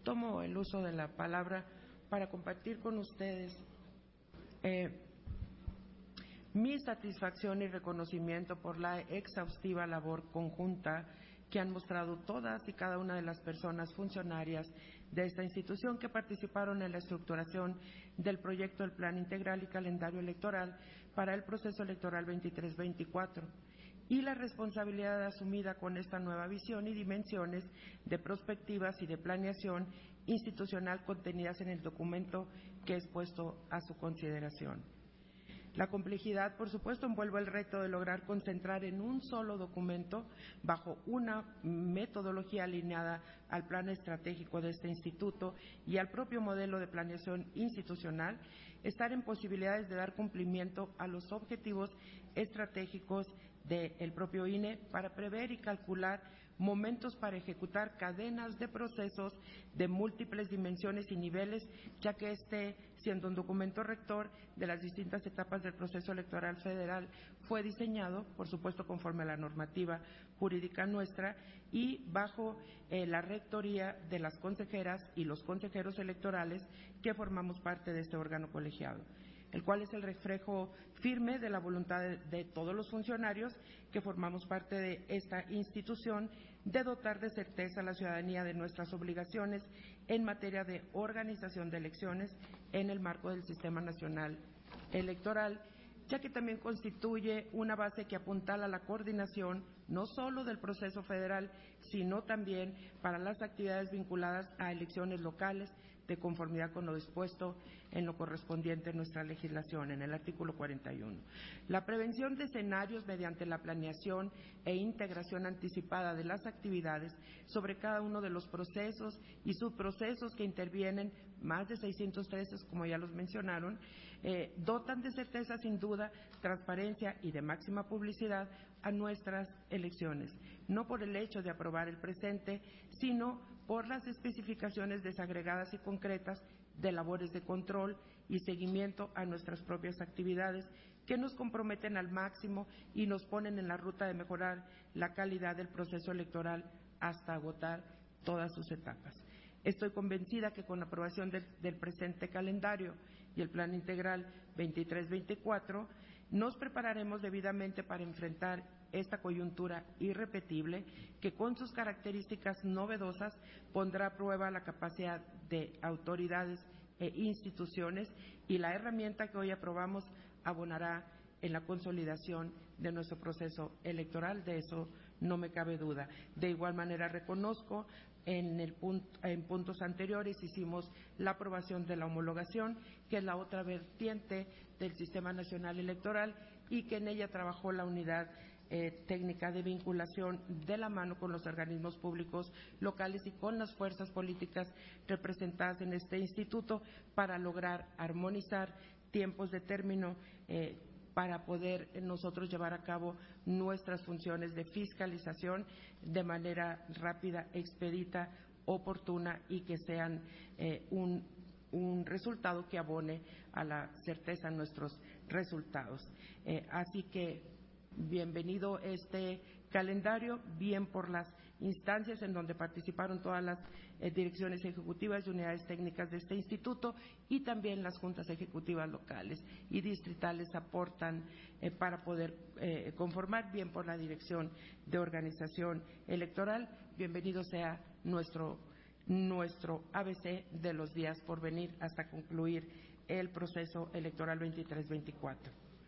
tomo el uso de la palabra para compartir con ustedes mi satisfacción y reconocimiento por la exhaustiva labor conjunta que han mostrado todas y cada una de las personas funcionarias de esta institución que participaron en la estructuración del proyecto del Plan Integral y Calendario Electoral para el proceso electoral 23-24 y la responsabilidad asumida con esta nueva visión y dimensiones de prospectivas y de planeación institucional contenidas en el documento que es puesto a su consideración. La complejidad, por supuesto, envuelve el reto de lograr concentrar en un solo documento, bajo una metodología alineada al plan estratégico de este instituto y al propio modelo de planeación institucional, estar en posibilidades de dar cumplimiento a los objetivos estratégicos del propio INE para prever y calcular momentos para ejecutar cadenas de procesos de múltiples dimensiones y niveles, ya que siendo un documento rector de las distintas etapas del proceso electoral federal, fue diseñado, por supuesto, conforme a la normativa jurídica nuestra y bajo la rectoría de las consejeras y los consejeros electorales que formamos parte de este órgano colegiado, el cual es el reflejo firme de la voluntad de todos los funcionarios que formamos parte de esta institución de dotar de certeza a la ciudadanía de nuestras obligaciones en materia de organización de elecciones en el marco del Sistema Nacional Electoral, ya que también constituye una base que apuntala a la coordinación no solo del proceso federal, sino también para las actividades vinculadas a elecciones locales, de conformidad con lo dispuesto en lo correspondiente en nuestra legislación, en el artículo 41. La prevención de escenarios mediante la planeación e integración anticipada de las actividades sobre cada uno de los procesos y subprocesos que intervienen, más de 613, como ya los mencionaron, dotan de certeza, sin duda, transparencia y de máxima publicidad a nuestras elecciones, no por el hecho de aprobar el presente, sino por las especificaciones desagregadas y concretas de labores de control y seguimiento a nuestras propias actividades que nos comprometen al máximo y nos ponen en la ruta de mejorar la calidad del proceso electoral hasta agotar todas sus etapas. Estoy convencida que con la aprobación del presente calendario y el Plan Integral 23-24 nos prepararemos debidamente para enfrentar esta coyuntura irrepetible que con sus características novedosas pondrá a prueba la capacidad de autoridades e instituciones, y la herramienta que hoy aprobamos abonará en la consolidación de nuestro proceso electoral, de eso no me cabe duda. De igual manera reconozco en puntos anteriores hicimos la aprobación de la homologación, que es la otra vertiente del Sistema Nacional Electoral, y que en ella trabajó la unidad técnica de vinculación de la mano con los organismos públicos locales y con las fuerzas políticas representadas en este instituto para lograr armonizar tiempos de término para poder nosotros llevar a cabo nuestras funciones de fiscalización de manera rápida, expedita, oportuna y que sean un resultado que abone a la certeza en nuestros resultados. Así que bienvenido este calendario, bien por las instancias en donde participaron todas las direcciones ejecutivas y unidades técnicas de este instituto, y también las juntas ejecutivas locales y distritales aportan para poder conformar, bien por la Dirección de Organización Electoral. Bienvenido sea nuestro ABC de los días por venir hasta concluir el proceso electoral 23-24.